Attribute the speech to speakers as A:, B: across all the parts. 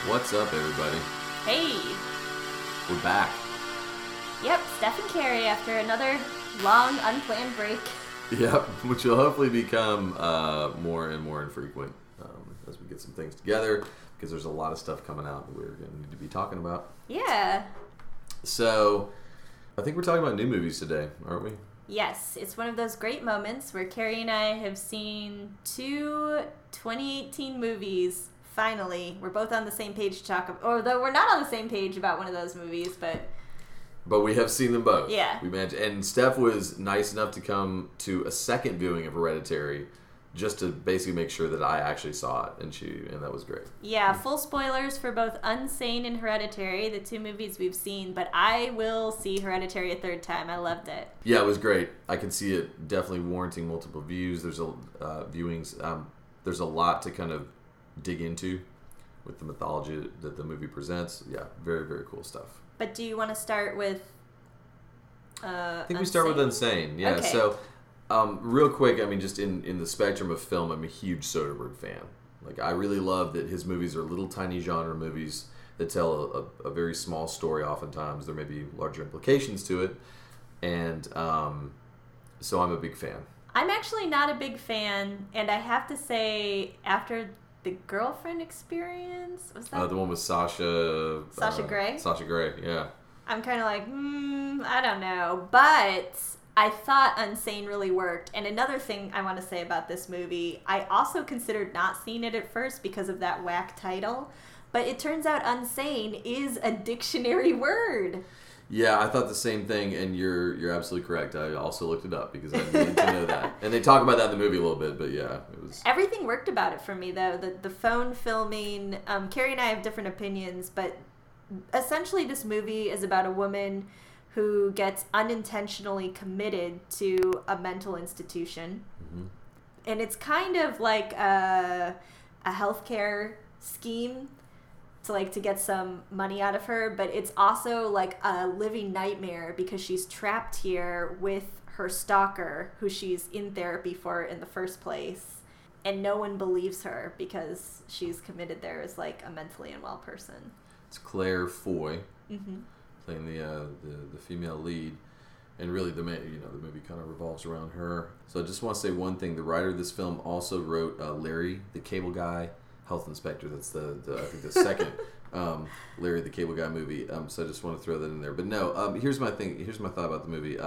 A: What's up, everybody?
B: Hey!
A: We're back.
B: Yep, Steph and Carrie after another long, unplanned break.
A: Yep, which will hopefully become more and more infrequent as we get some things together, because there's a lot of stuff coming out that we're going to need to be talking about.
B: Yeah.
A: So, I think we're talking about new movies today, aren't we?
B: Yes, it's one of those great moments where Carrie and I have seen two 2018 movies. Finally, we're both on the same page to talk about, although we're not on the same page about one of those movies,
A: But we have seen them both.
B: Yeah.
A: We managed, and Steph was nice enough to come to a second viewing of Hereditary, just to basically make sure that I actually saw it, and that was great.
B: Yeah, full spoilers for both Unsane and Hereditary, the two movies we've seen, but I will see Hereditary a third time. I loved it.
A: Yeah, it was great. I can see it definitely warranting multiple views. There's viewings. There's a lot to kind of dig into with the mythology that the movie presents. Yeah, very, very cool stuff.
B: But do you want to start with
A: I think we start with Unsane. Yeah,
B: okay.
A: So real quick, I mean, just in the spectrum of film, I'm a huge Soderbergh fan. Like, I really love that his movies are little tiny genre movies that tell a very small story oftentimes. There may be larger implications to it. And so I'm a big fan.
B: I'm actually not a big fan, and I have to say, after The Girlfriend Experience, was that?
A: The one with Sasha
B: Grey?
A: Sasha Grey, yeah.
B: I'm kind of like, I don't know. But I thought Unsane really worked. And another thing I want to say about this movie, I also considered not seeing it at first because of that whack title. But it turns out Unsane is a dictionary word.
A: Yeah, I thought the same thing, and you're absolutely correct. I also looked it up because I needed to know that. And they talk about that in the movie a little bit, but yeah, it was...
B: Everything worked about it for me, though. The phone filming, Carrie and I have different opinions, but essentially this movie is about a woman who gets unintentionally committed to a mental institution. Mm-hmm. And it's kind of like a healthcare scheme to get some money out of her, but it's also like a living nightmare because she's trapped here with her stalker, who she's in therapy for in the first place, and no one believes her because she's committed there as like a mentally unwell person.
A: It's Claire Foy,
B: mm-hmm.
A: playing the female lead, and really the movie kind of revolves around her. So I just want to say one thing: the writer of this film also wrote Larry the Cable Guy, Health Inspector. That's I think the second Larry the Cable Guy movie. So I just want to throw that in there. But no, here's my thing. Here's my thought about the movie.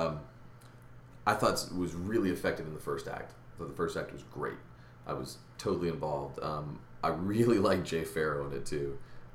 A: I thought it was really effective in the first act. I thought the first act was great. I was totally involved. I really like Jay Farrow in it too.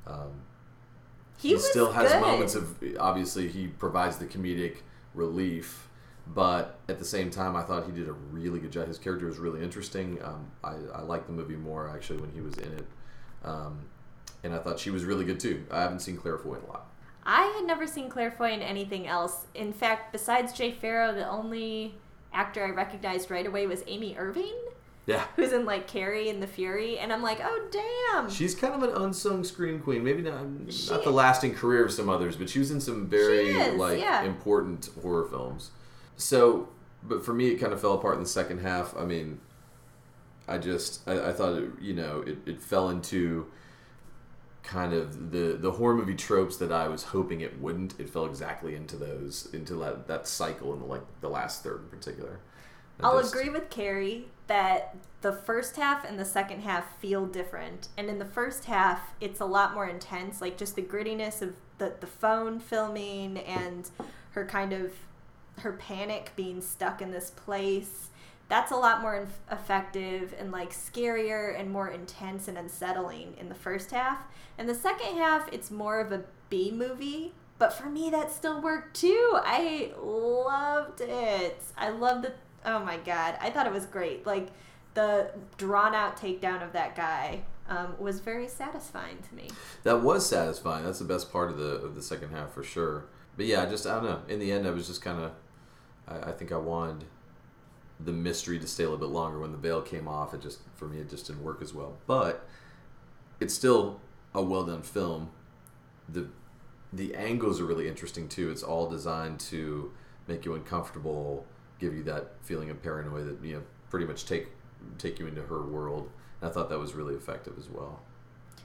B: He
A: still has
B: good.
A: moments of, obviously he provides the comedic relief, but at the same time I thought he did a really good job. His character was really interesting. I liked the movie more actually when he was in it. And I thought she was really good too. I haven't seen Claire Foy in a lot.
B: I had never seen Claire Foy in anything else. In fact, besides Jay Farrow, the only actor I recognized right away was Amy Irving.
A: Yeah.
B: Who's in like Carrie and the Fury, and I'm like, oh damn.
A: She's kind of an unsung screen queen. Maybe not the lasting career of some others, but she was in some very important horror films. So, but for me, it kind of fell apart in the second half. I mean, I thought it fell into kind of the horror movie tropes that I was hoping it wouldn't. It fell exactly into that cycle in the last third in particular.
B: I'll agree with Carrie that the first half and the second half feel different. And in the first half, it's a lot more intense, like just the grittiness of the phone filming and her panic being stuck in this place. That's a lot more effective and like scarier and more intense and unsettling in the first half. And the second half, it's more of a B movie. But for me, that still worked too. I loved it. I loved it. Oh my god, I thought it was great. Like, the drawn-out takedown of that guy was very satisfying to me.
A: That was satisfying. That's the best part of the second half for sure. But yeah, I don't know. In the end, I was just kind of... I think I wanted the mystery to stay a little bit longer. When the veil came off, for me, it just didn't work as well. But it's still a well-done film. The angles are really interesting, too. It's all designed to make you uncomfortable, give you that feeling of paranoia that pretty much take you into her world. And I thought that was really effective as well.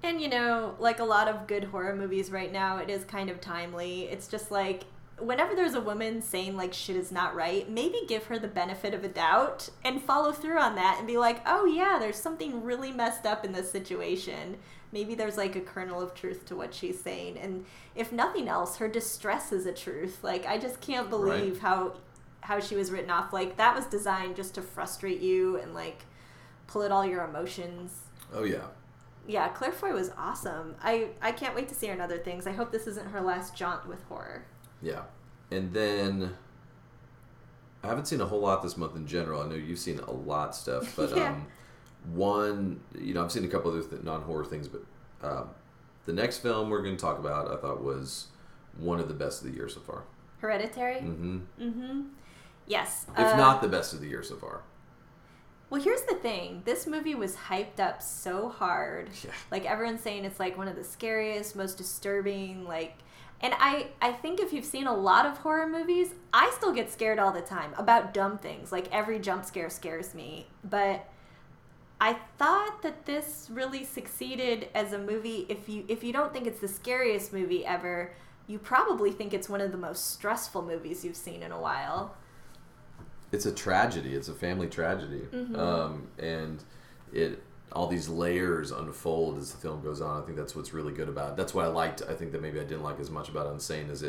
B: And, you know, like a lot of good horror movies right now, it is kind of timely. It's just like, whenever there's a woman saying, like, shit is not right, maybe give her the benefit of a doubt and follow through on that and be like, oh, yeah, there's something really messed up in this situation. Maybe there's, like, a kernel of truth to what she's saying. And if nothing else, her distress is a truth. Like, I just can't believe how she was written off. Like, that was designed just to frustrate you and, like, pull at all your emotions.
A: Oh, yeah.
B: Yeah, Claire Foy was awesome. I can't wait to see her in other things. I hope this isn't her last jaunt with horror.
A: Yeah. And then I haven't seen a whole lot this month in general. I know you've seen a lot stuff, but
B: yeah.
A: I've seen a couple other non-horror things, but the next film we're going to talk about I thought was one of the best of the year so far.
B: Hereditary?
A: Mm-hmm.
B: Yes.
A: If not the best of the year so far.
B: Well, here's the thing. This movie was hyped up so hard.
A: Yeah.
B: Like, everyone's saying it's, like, one of the scariest, most disturbing, like... And I think if you've seen a lot of horror movies, I still get scared all the time about dumb things. Like, every jump scare scares me. But I thought that this really succeeded as a movie. If you don't think it's the scariest movie ever, you probably think it's one of the most stressful movies you've seen in a while.
A: It's a tragedy. It's a family tragedy.
B: Mm-hmm.
A: And all these layers unfold as the film goes on. I think that's what's really good about it. That's what I liked. I think that maybe I didn't like as much about Unsane is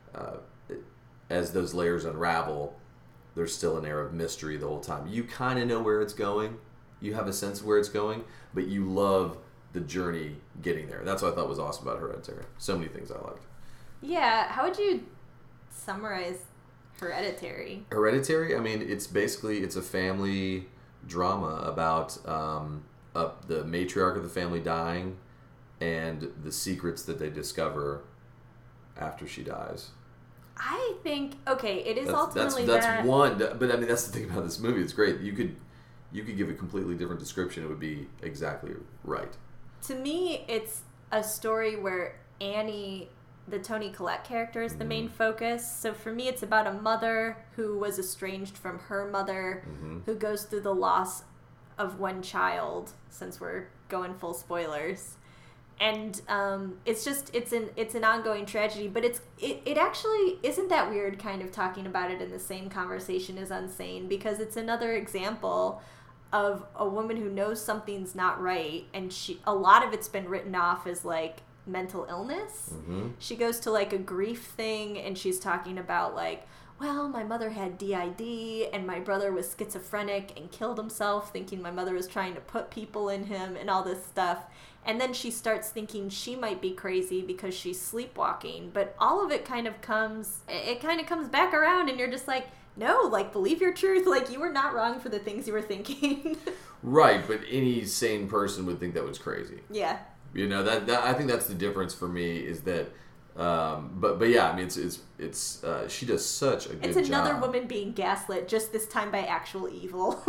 A: as those layers unravel, there's still an air of mystery the whole time. You kind of know where it's going. You have a sense of where it's going, but you love the journey getting there. That's what I thought was awesome about Hereditary. So many things I liked.
B: Yeah. How would you summarize Hereditary?
A: Hereditary, I mean, it's a family drama about the matriarch of the family dying and the secrets that they discover after she dies.
B: I think, okay, it is
A: that's one, but I mean, that's the thing about this movie. It's great. You could give a completely different description. It would be exactly right.
B: To me, it's a story where Annie, the Toni Collette character, is the main focus. So for me, it's about a mother who was estranged from her mother, who goes through the loss of one child, since we're going full spoilers. And it's an ongoing tragedy, but it actually isn't that weird kind of talking about it in the same conversation as Unsane, because it's another example of a woman who knows something's not right, and a lot of it's been written off as like mental illness. She goes to like a grief thing, and she's talking about like, well, my mother had DID and my brother was schizophrenic and killed himself thinking my mother was trying to put people in him and all this stuff. And then she starts thinking she might be crazy because she's sleepwalking. But all of it kind of comes back around, and you're just like, no, like, believe your truth. Like, you were not wrong for the things you were thinking.
A: Right, but any sane person would think that was crazy.
B: Yeah.
A: You know, that I think that's the difference for me is that, but yeah, I mean, it's she does such a good job.
B: It's another woman being gaslit, just this time by actual evil.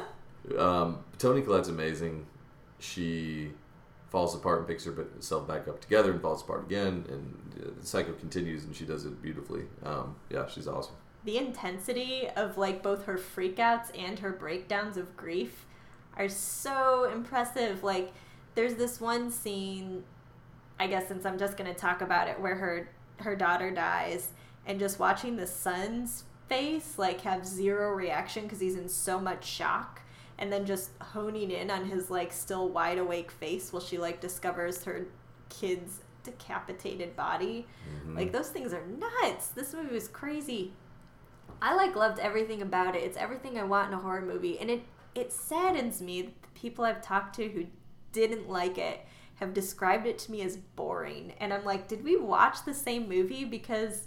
A: Toni Collette's amazing. She falls apart and picks herself back up together and falls apart again, and the cycle continues, and she does it beautifully. Yeah, she's awesome.
B: The intensity of like both her freakouts and her breakdowns of grief are so impressive. Like, there's this one scene, I guess since I'm just going to talk about it, where her daughter dies, and just watching the son's face like have zero reaction because he's in so much shock, and then just honing in on his like still wide awake face while she like discovers her kid's decapitated body. Like, those things are nuts. This movie was crazy. I like loved everything about it. It's everything I want in a horror movie, and it saddens me that the people I've talked to who didn't like it have described it to me as boring. And I'm like, did we watch the same movie? Because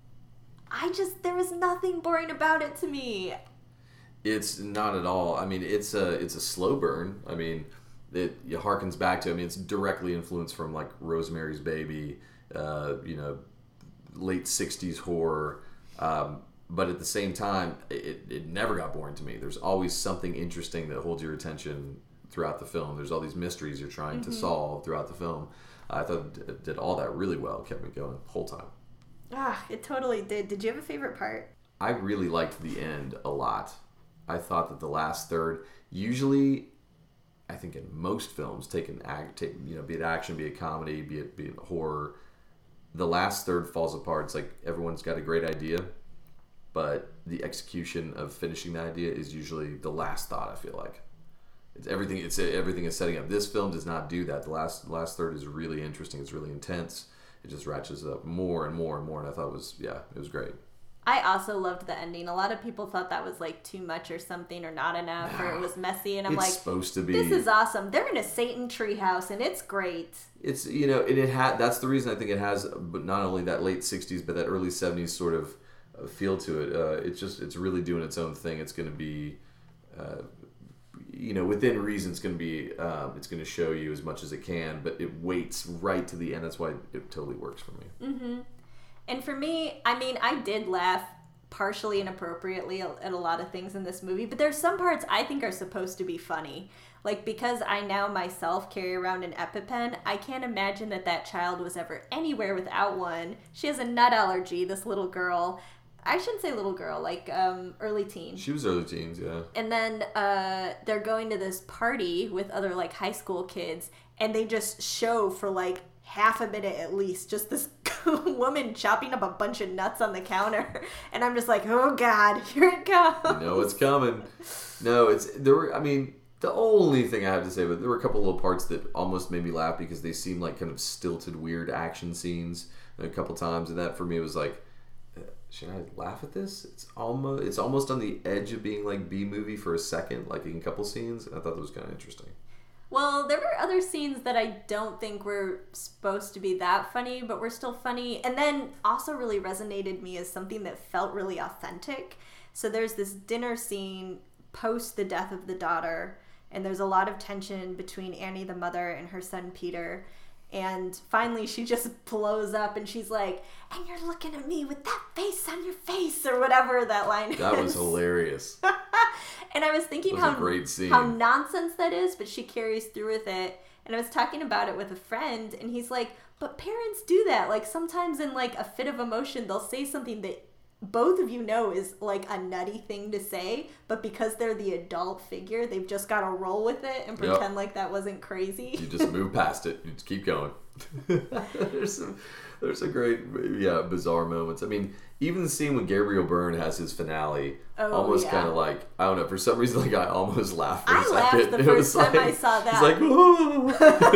B: there was nothing boring about it to me.
A: It's not at all. I mean, it's a slow burn. I mean, it harkens back to, I mean, it's directly influenced from like Rosemary's Baby, late 60s horror. But at the same time, it never got boring to me. There's always something interesting that holds your attention throughout the film. There's all these mysteries you're trying to solve throughout the film. I thought it did all that really well. It kept me going the whole time.
B: It totally did. Did you have a favorite part?
A: I really liked the end a lot. I thought that the last third, usually I think in most films, be it action, be it comedy, be it horror, the last third falls apart. It's like everyone's got a great idea, but the execution of finishing the idea is usually the last thought. I feel like everything is setting up. This film does not do that. The last third is really interesting. It's really intense. It just ratchets up more and more and more, and I thought it was great.
B: I also loved the ending. A lot of people thought that was like too much or something, or not enough, or it was messy. And I'm like,
A: supposed to be.
B: This is awesome. They're in a Satan treehouse, and it's great.
A: It's it had. That's the reason I think it has, but not only that late '60s, but that early '70s sort of feel to it. It's really doing its own thing. It's going to be, within reason. It's going to be. It's going to show you as much as it can, but it waits right to the end. That's why it totally works for me.
B: Mm-hmm. And for me, I mean, I did laugh partially inappropriately at a lot of things in this movie, but there's some parts I think are supposed to be funny. Like, because I now myself carry around an EpiPen, I can't imagine that child was ever anywhere without one. She has a nut allergy, this little girl. I shouldn't say little girl, like early teens.
A: She was early teens, yeah.
B: And then they're going to this party with other like high school kids, and they just show for like half a minute at least just this woman chopping up a bunch of nuts on the counter, and I'm just like, oh god, here it comes.
A: You know it's coming. No, the only thing I have to say, but there were a couple little parts that almost made me laugh because they seemed like kind of stilted, weird action scenes a couple times, and that for me was like, should I laugh at this? It's almost on the edge of being like B-movie for a second, like in a couple scenes. I thought that was kind of interesting.
B: Well, there were other scenes that I don't think were supposed to be that funny, but were still funny. And then also really resonated me as something that felt really authentic. So there's this dinner scene post the death of the daughter, and there's a lot of tension between Annie, the mother, and her son, Peter. And finally she just blows up and she's like, and you're looking at me with that face on your face, or whatever that line is.
A: That was hilarious.
B: And I was thinking
A: a great scene.
B: How nonsense that is, but she carries through with it. And I was talking about it with a friend, and he's like, but parents do that. Like, sometimes in like a fit of emotion, they'll say something that both of you know is like a nutty thing to say, but because they're the adult figure, they've just got to roll with it and pretend like that wasn't crazy.
A: You just move past it. You just keep going. There's some great, bizarre moments. I mean, even the scene when Gabriel Byrne has his finale, almost kind of like, I don't know, for some reason, like I almost laughed for a second.
B: I laughed the first time I saw that.
A: It's like, oh.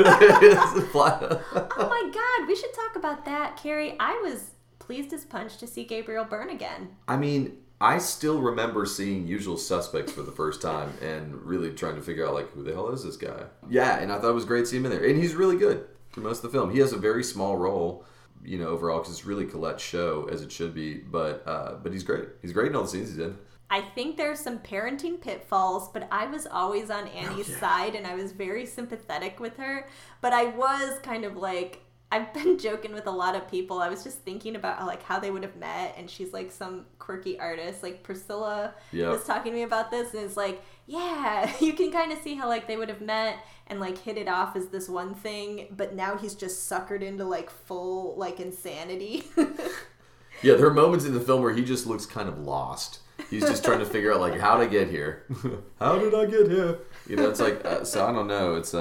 B: Oh my god, we should talk about that, Carrie. I was pleased as punch to see Gabriel Byrne again.
A: I mean, I still remember seeing Usual Suspects for the first time and really trying to figure out, like, who the hell is this guy? Yeah, and I thought it was great seeing him in there. And he's really good for most of the film. He has a very small role, overall, because it's really Colette's show, as it should be. But he's great. He's great in all the scenes he's in.
B: I think there's some parenting pitfalls, but I was always on Annie's side, and I was very sympathetic with her. But I was kind of like, I've been joking with a lot of people. I was just thinking about how they would have met, and she's like some quirky artist. Like Priscilla was talking to me about this, and it's like, yeah, you can kind of see how like they would have met and like hit it off as this one thing, but now he's just suckered into like full like insanity.
A: Yeah, there are moments in the film where he just looks kind of lost. He's just trying to figure out like, how did I get here? How did I get here? It's like, so I don't know. It's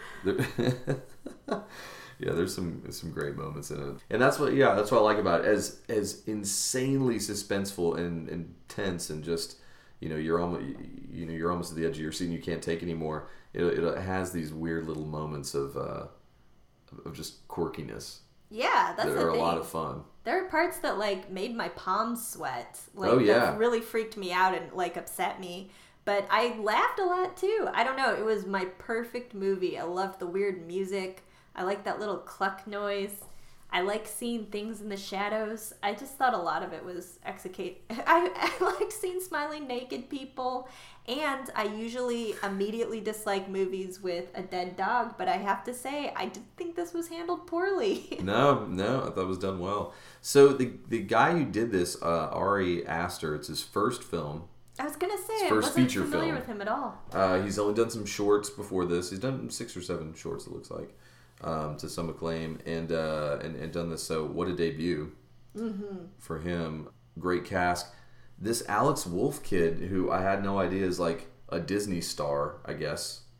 A: yeah, there's some great moments in it, and that's what I like about it. As insanely suspenseful and intense, and just you're almost at the edge of your seat and you can't take anymore. It has these weird little moments of just quirkiness.
B: Yeah, that's the thing.
A: A lot of fun.
B: There are parts that like made my palms sweat. Like, that really freaked me out and like upset me. But I laughed a lot too. I don't know. It was my perfect movie. I loved the weird music. I like that little cluck noise. I like seeing things in the shadows. I just thought a lot of it was I liked seeing smiling naked people. And I usually immediately dislike movies with a dead dog. But I have to say, I did think this was handled poorly.
A: No, I thought it was done well. So the guy who did this, Ari Aster, it's his first film.
B: I was going to say,
A: I wasn't
B: familiar with him at all.
A: He's only done some shorts before this. He's done 6 or 7 shorts, it looks like. To some acclaim, and done this. So what a debut for him. Great cast. This Alex Wolff kid, who I had no idea is like a Disney star, I guess.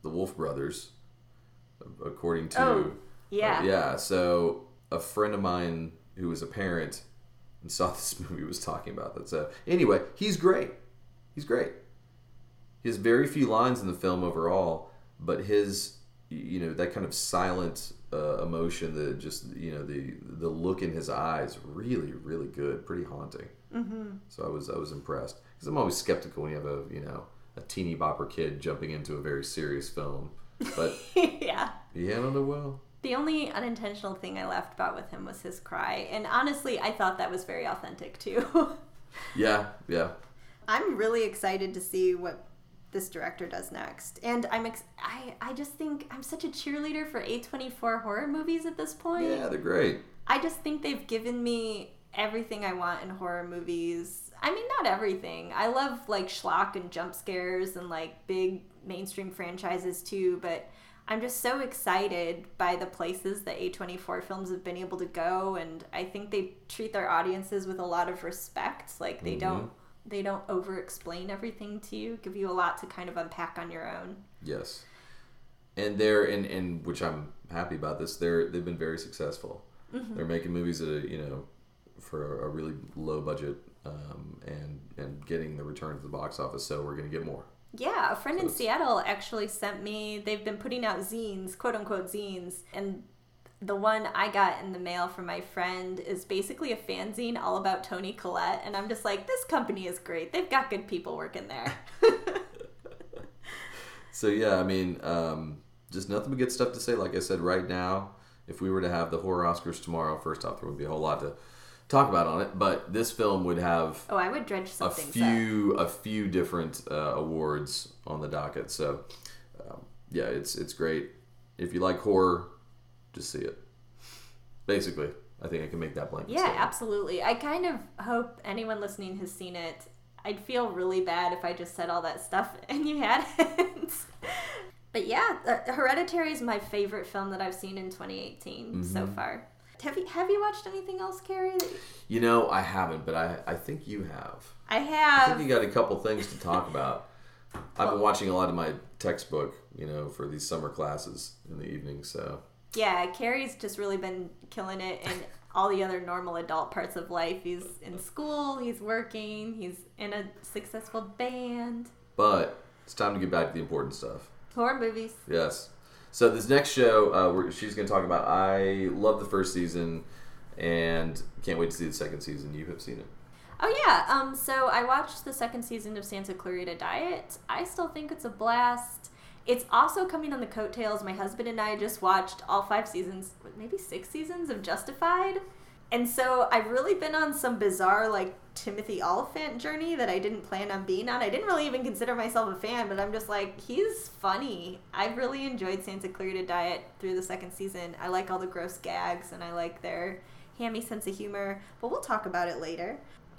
A: the Wolf Brothers, according to...
B: Oh, yeah.
A: Yeah, so a friend of mine who was a parent and saw this movie was talking about that. So anyway, he's great. He's great. He has very few lines in the film overall, but his, that kind of silent emotion, the look in his eyes, really, really good, pretty haunting. Mm-hmm. So I was impressed, because I'm always skeptical when you have a teeny bopper kid jumping into a very serious film, but
B: yeah,
A: he handled it well.
B: The only unintentional thing I laughed about with him was his cry, and honestly, I thought that was very authentic too.
A: Yeah.
B: I'm really excited to see what this director does next, and I just think I'm such a cheerleader for A24 horror movies at this point.
A: Yeah, they're great.
B: I just think they've given me everything I want in horror movies. I mean, not everything. I love like schlock and jump scares and like big mainstream franchises too, but I'm just so excited by the places that A24 films have been able to go, and I think they treat their audiences with a lot of respect. Like they don't over explain everything to you, give you a lot to kind of unpack on your own.
A: Yes. And they're and which I'm happy about this, they've been very successful. Mm-hmm. They're making movies at for a really low budget, and getting the return to the box office, so we're going to get more.
B: Yeah, a friend in Seattle actually sent me, they've been putting out zines, quote unquote zines, and the one I got in the mail from my friend is basically a fanzine all about Toni Collette, and I'm just like, this company is great. They've got good people working there.
A: So yeah, I mean, just nothing but good stuff to say. Like I said, right now, if we were to have the horror Oscars tomorrow, first off, there would be a whole lot to talk about on it, but this film would have
B: I would dredge something.
A: A few different awards on the docket. So yeah, it's great. If you like horror, just see it. Basically, I think I can make that blanket statement.
B: Absolutely. I kind of hope anyone listening has seen it. I'd feel really bad if I just said all that stuff and you hadn't. But yeah, Hereditary is my favorite film that I've seen in 2018 so far. Have you watched anything else, Carrie?
A: I haven't, but I think you have.
B: I have.
A: I think you got a couple things to talk about. I've been watching a lot of my textbook, for these summer classes in the evening, so.
B: Yeah, Carrie's just really been killing it in all the other normal adult parts of life. He's in school, he's working, he's in a successful band.
A: But it's time to get back to the important stuff.
B: Horror movies.
A: Yes. So this next show, she's going to talk about, I love the first season and can't wait to see the second season. You have seen it.
B: Oh, yeah. So I watched the second season of Santa Clarita Diet. I still think it's a blast. It's also coming on the coattails. My husband and I just watched all 5 seasons, maybe 6 seasons of Justified. And so I've really been on some bizarre, like, Timothy Olyphant journey that I didn't plan on being on. I didn't really even consider myself a fan, but I'm just like, he's funny. I've really enjoyed Santa Clarita Diet through the second season. I like all the gross gags, and I like their hammy sense of humor. But we'll talk about it later.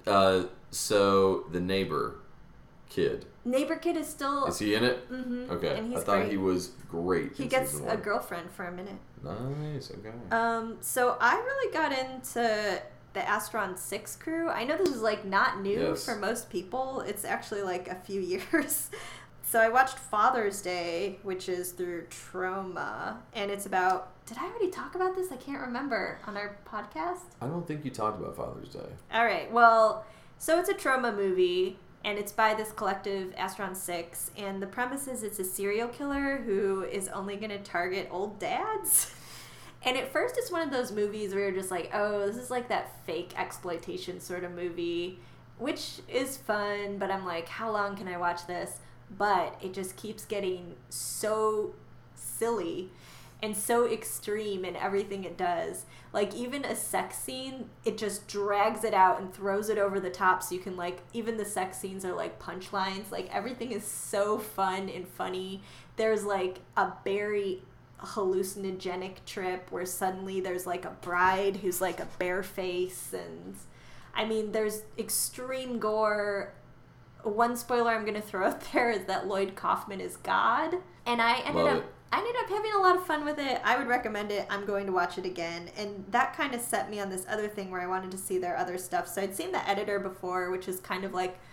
A: So the neighbor kid.
B: Neighbor kid is still...
A: Is he in it?
B: Mm-hmm.
A: Okay.
B: And he's
A: I thought
B: great.
A: He was great.
B: He gets a girlfriend for a minute.
A: Nice. Okay.
B: So I really got into the Astron 6 crew. I know this is like not new for most people. It's actually like a few years. So I watched Father's Day, which is through Troma, and it's about... Did I already talk about this? I can't remember on our podcast.
A: I don't think you talked about Father's Day.
B: All right. Well, so it's a Troma movie, and it's by this collective, Astron 6, and the premise is it's a serial killer who is only going to target old dads. And at first it's one of those movies where you're just like, oh, this is like that fake exploitation sort of movie, which is fun, but I'm like, how long can I watch this? But it just keeps getting so silly and so extreme in everything it does. Like, even a sex scene, it just drags it out and throws it over the top, so you can, like, even the sex scenes are like punchlines. Like, everything is so fun and funny. There's like a very hallucinogenic trip where suddenly there's like a bride who's like a bare face, and I mean, there's extreme gore. One spoiler I'm going to throw out there is that Lloyd Kaufman is God, and I ended up having a lot of fun with it. I would recommend it. I'm going to watch it again, and that kind of set me on this other thing where I wanted to see their other stuff. So I'd seen The Editor before, which is kind of like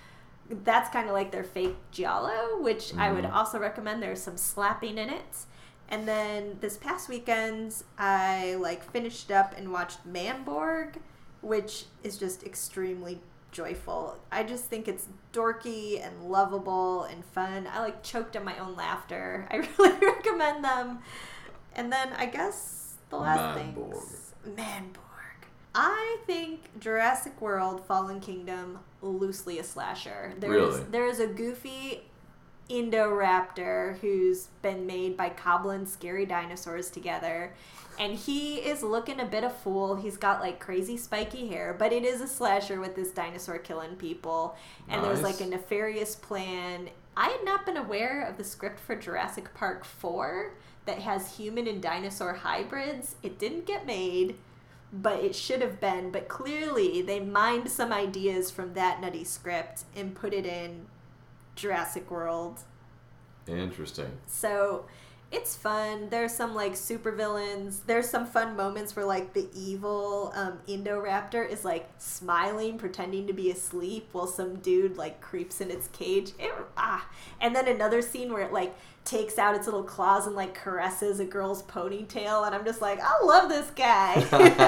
B: that's kind of like their fake giallo, which I would also recommend. There's some slapping in it. And then this past weekend, I finished up and watched Manborg, which is just extremely joyful. I just think it's dorky and lovable and fun. I choked on my own laughter. I really recommend them. And then I guess the last thing, Manborg. I think Jurassic World: Fallen Kingdom loosely a slasher. There is a goofy Indoraptor who's been made by cobbling scary dinosaurs together, and he is looking a bit of fool. He's got crazy spiky hair, but it is a slasher with this dinosaur killing people, and there's a nefarious plan. I had not been aware of the script for Jurassic Park 4 that has human and dinosaur hybrids. It didn't get made, but it should have been. But clearly they mined some ideas from that nutty script and put it in Jurassic World.
A: Interesting.
B: So it's fun. There's some super villains. There's some fun moments where the evil Indoraptor is smiling, pretending to be asleep while some dude creeps in its cage. And then another scene where it takes out its little claws and caresses a girl's ponytail, and I'm just I love this guy.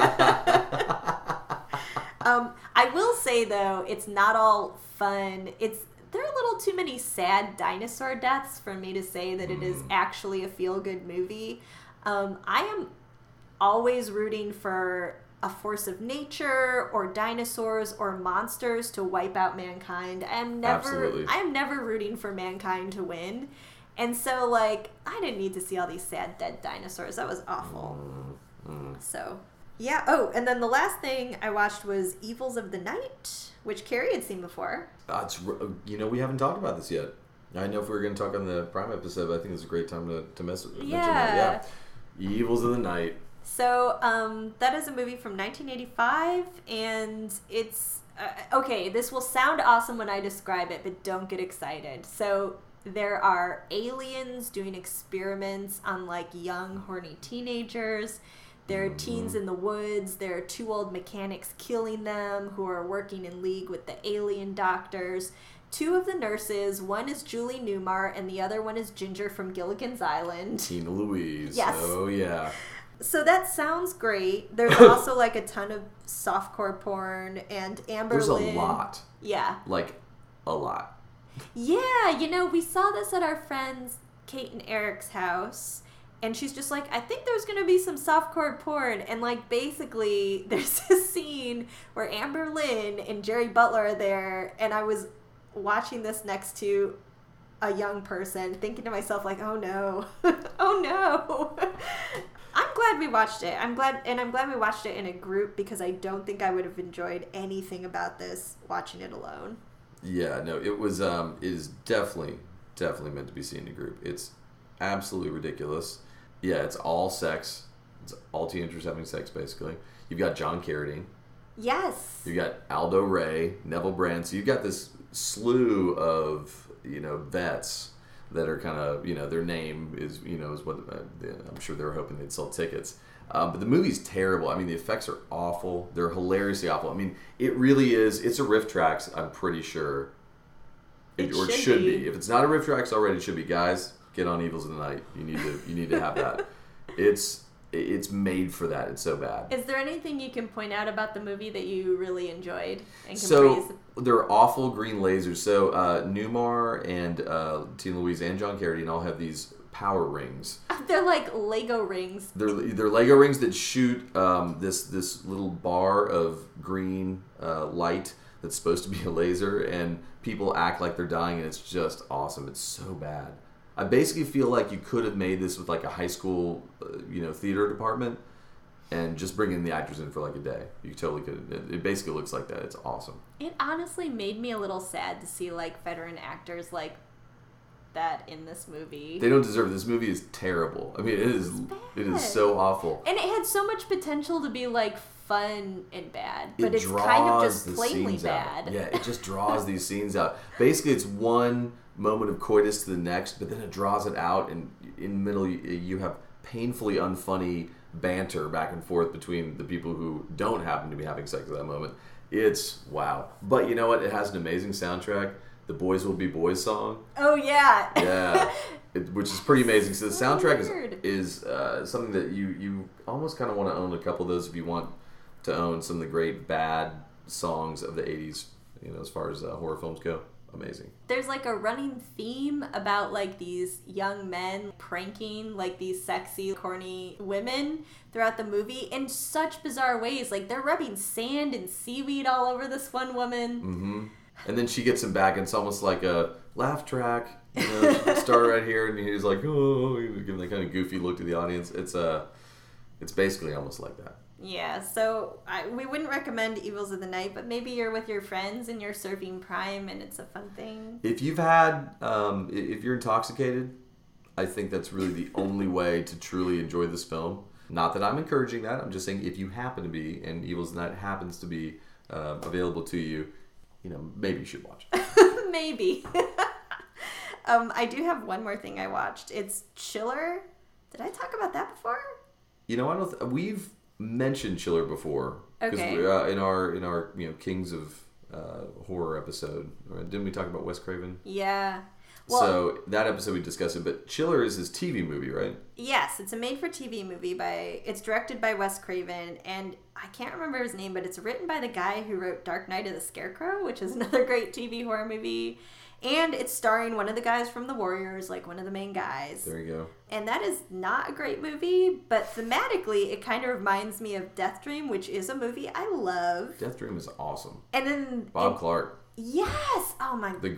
B: I will say though, it's not all fun. There are a little too many sad dinosaur deaths for me to say that it is actually a feel-good movie. I am always rooting for a force of nature or dinosaurs or monsters to wipe out mankind. I am never rooting for mankind to win. And so, I didn't need to see all these sad dead dinosaurs. That was awful. So, yeah. Oh, and then the last thing I watched was Evils of the Night, which Carrie had seen before.
A: We haven't talked about this yet. I know if we were going to talk on the Prime episode, but I think it's a great time to mention that. Yeah. Evils of the Night.
B: So, that is a movie from 1985, and it's... okay, this will sound awesome when I describe it, but don't get excited. So, there are aliens doing experiments on, young, horny teenagers. There are teens in the woods. There are 2 old mechanics killing them who are working in league with the alien doctors. 2 of the nurses, one is Julie Newmar and the other one is Ginger from Gilligan's Island.
A: Tina Louise.
B: Yes.
A: Oh, yeah.
B: So that sounds great. There's also a ton of softcore porn, and Amber Lynn.
A: There's a lot.
B: Yeah.
A: A lot.
B: Yeah, we saw this at our friends Kate and Eric's house. And she's just I think there's going to be some softcore porn. And, basically, there's this scene where Amber Lynn and Jerry Butler are there. And I was watching this next to a young person, thinking to myself, oh, no. Oh, no. I'm glad we watched it. I'm glad we watched it in a group, because I don't think I would have enjoyed anything about this watching it alone.
A: Yeah, no, it was, it is definitely meant to be seen in a group. It's absolutely ridiculous. Yeah, it's all sex. It's all teenagers having sex, basically. You've got John Carradine.
B: Yes.
A: You've got Aldo Ray, Neville Brand. So you've got this slew of, vets that are kind of, their name is what I'm sure they were hoping they'd sell tickets. But the movie's terrible. I mean, the effects are awful. They're hilariously awful. I mean, it really is. It's a riff tracks, I'm pretty sure. It should be. If it's not a riff tracks already, it should be. Guys, get on Evils of the Night. You need to have that. It's made for that. It's so bad.
B: Is there anything you can point out about the movie that you really enjoyed and can praise?
A: They're awful green lasers. So Newmar and Tina Louise and John Carradine all have these power rings.
B: They're like Lego rings.
A: They're Lego rings that shoot this little bar of green light that's supposed to be a laser, and people act like they're dying, and it's just awesome. It's so bad. I basically feel like you could have made this with a high school, theater department, and just bringing the actors in for a day. You totally could. It basically looks like that. It's awesome.
B: It honestly made me a little sad to see veteran actors that in this movie.
A: They don't deserve it. This movie is terrible. I mean, it is so awful.
B: And it had so much potential to be fun and bad, but it's kind of just plainly bad.
A: Yeah, it just draws these scenes out. Basically, it's one moment of coitus to the next, but then it draws it out, and in the middle you have painfully unfunny banter back and forth between the people who don't happen to be having sex at that moment. It's wow. But you know what? It has an amazing soundtrack. the Boys Will Be Boys song.
B: Oh, yeah.
A: Yeah. Which is pretty amazing. So the soundtrack
B: weird.
A: is something that you almost kind of want to own a couple of those if you want to own some of the great bad songs of the 80s, as far as horror films go. Amazing.
B: There's like a running theme about like these young men pranking like these sexy, corny women throughout the movie in such bizarre ways. Like they're rubbing sand and seaweed all over this one woman.
A: Mm-hmm. And then she gets him back, and it's almost like a laugh track. Start right here, and he's like, oh, giving that kind of goofy look to the audience. It's basically almost like that.
B: Yeah, so we wouldn't recommend Evils of the Night, but maybe you're with your friends and you're surfing Prime and it's a fun thing.
A: If you've had, if you're intoxicated, I think that's really the only way to truly enjoy this film. Not that I'm encouraging that. I'm just saying if you happen to be, and Evils of the Night happens to be available to you, maybe you should watch it.
B: Maybe. I do have one more thing I watched. It's Chiller. Did I talk about that before?
A: I don't. We've mentioned Chiller before.
B: Okay.
A: Because in our Kings of Horror episode, didn't we talk about Wes Craven?
B: Yeah. Well,
A: so that episode we discussed it, but Chiller is his TV movie, right?
B: Yes, it's a made-for-TV movie it's directed by Wes Craven, and I can't remember his name, but it's written by the guy who wrote Dark Knight of the Scarecrow, which is another great TV horror movie. And it's starring one of the guys from The Warriors, like one of the main guys.
A: There you go.
B: And that is not a great movie, but thematically, it kind of reminds me of Death Dream, which is a movie I love.
A: Death Dream is awesome.
B: And then
A: Bob Clark.
B: Yes! Oh my god.
A: The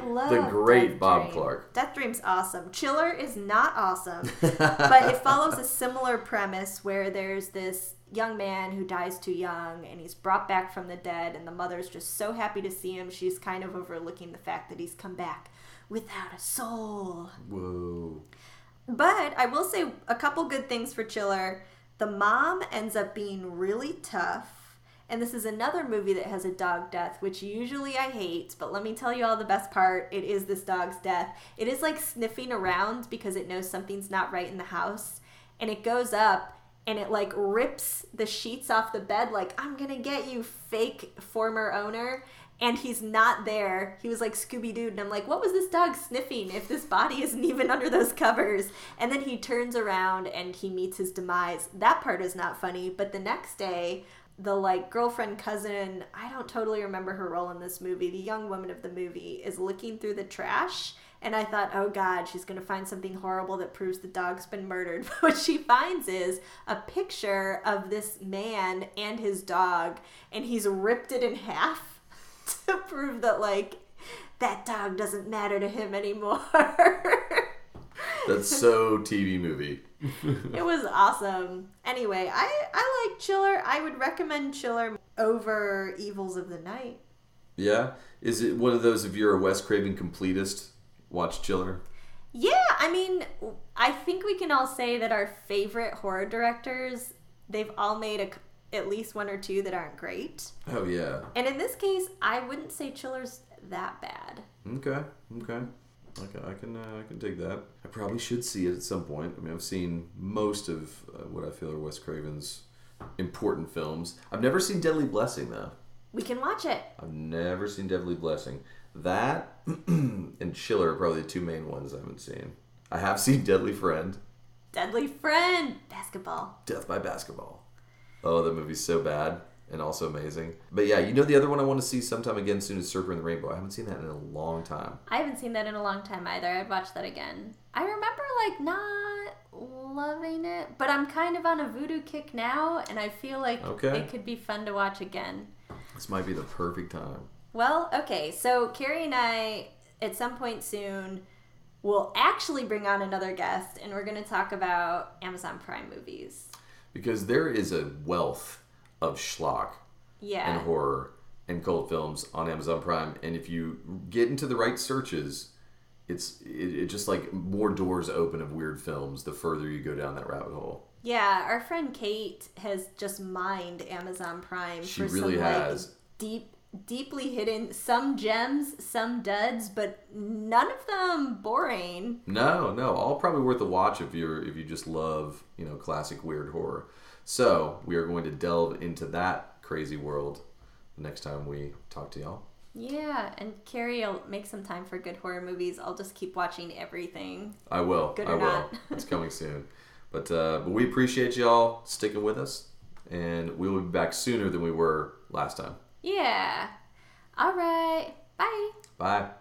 A: great Bob Clark.
B: Death Dream's awesome. Chiller is not awesome, but it follows a similar premise where there's this young man who dies too young and he's brought back from the dead, and the mother's just so happy to see him. She's kind of overlooking the fact that he's come back without a soul.
A: Whoa.
B: But I will say a couple good things for Chiller. The mom ends up being really tough. And this is another movie that has a dog death, which usually I hate, but let me tell you all the best part. It is this dog's death. It is like sniffing around because it knows something's not right in the house. And it goes up and it like rips the sheets off the bed like, I'm gonna get you, fake former owner. And he's not there. He was like Scooby-Doo. And I'm like, what was this dog sniffing if this body isn't even under those covers? And then he turns around and he meets his demise. That part is not funny. But the next day, the like girlfriend, cousin, I don't totally remember her role in this movie, the young woman of the movie, is looking through the trash. And I thought, oh God, she's going to find something horrible that proves the dog's been murdered. But what she finds is a picture of this man and his dog. And he's ripped it in half to prove that, like, that dog doesn't matter to him anymore.
A: That's so TV movie.
B: It was awesome. Anyway, I like Chiller. I would recommend Chiller over Evils of the Night.
A: Yeah? Is it one of those, if you're a Wes Craven completist, watch Chiller?
B: Yeah, I mean, I think we can all say that our favorite horror directors, they've all made at least one or two that aren't great.
A: Oh, yeah.
B: And in this case, I wouldn't say Chiller's that bad.
A: Okay. I can dig that. I probably should see it at some point. I mean, I've seen most of what I feel are Wes Craven's important films. I've never seen Deadly Blessing, though.
B: We can watch it.
A: I've never seen Deadly Blessing. That and Chiller are probably the two main ones I haven't seen. I have seen Deadly Friend.
B: Deadly Friend. Basketball.
A: Death by Basketball. Oh, that movie's so bad and also amazing. But yeah, the other one I want to see sometime again soon is Surfer in the Rainbow. I haven't seen that in a long time.
B: I haven't seen that in a long time either. I'd watch that again. I remember like not loving it, but I'm kind of on a voodoo kick now, and I feel like it could be fun to watch again.
A: This might be the perfect time.
B: Well, okay, so Carrie and I, at some point soon, will actually bring on another guest, and we're going to talk about Amazon Prime movies.
A: Because there is a wealth of schlock and horror and cult films on Amazon Prime, and if you get into the right searches, it just like more doors open of weird films the further you go down that rabbit hole.
B: Yeah, our friend Kate has just mined Amazon Prime
A: for really some has.
B: Like deeply hidden, some gems, some duds, but none of them boring.
A: No, all probably worth a watch if you just love, classic weird horror. So we are going to delve into that crazy world the next time we talk to y'all.
B: Yeah, and Carrie will make some time for good horror movies. I'll just keep watching everything.
A: I will.
B: Good
A: I
B: or
A: will.
B: not.
A: It's coming soon. But we appreciate y'all sticking with us, and we will be back sooner than we were last time.
B: Yeah. All right. Bye.
A: Bye.